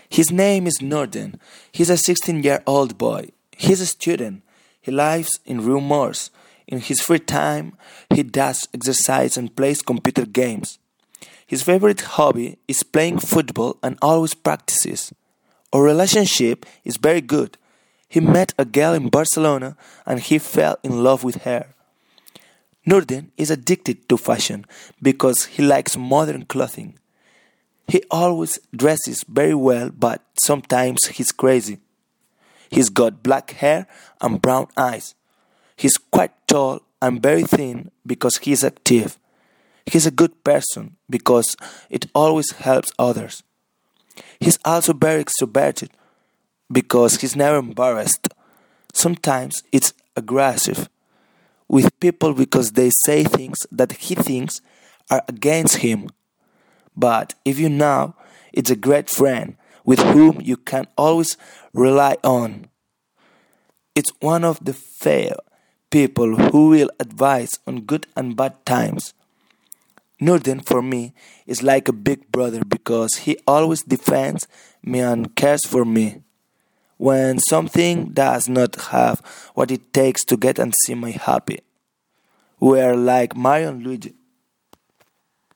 His name is Norden. He's a 16-year-old boy. He's a student. He lives in rumors. In his free time, he does exercise and plays computer games. His favorite hobby is playing football and always practices. Our relationship is very good. He met a girl in Barcelona and he fell in love with her. Norden is addicted to fashion because he likes modern clothing. He always dresses very well, but sometimes he's crazy. He's got black hair and brown eyes. He's quite tall and very thin because he's active. He's a good person because it always helps others. He's also very extroverted because he's never embarrassed. Sometimes it's aggressive with people because they say things that he thinks are against him. But if you know, it's a great friend with whom you can always rely on. It's one of the few people who will advise on good and bad times. Norden for me is like a big brother because he always defends me and cares for me. When something does not have what it takes to get and see me happy. We are like Mario and Luigi.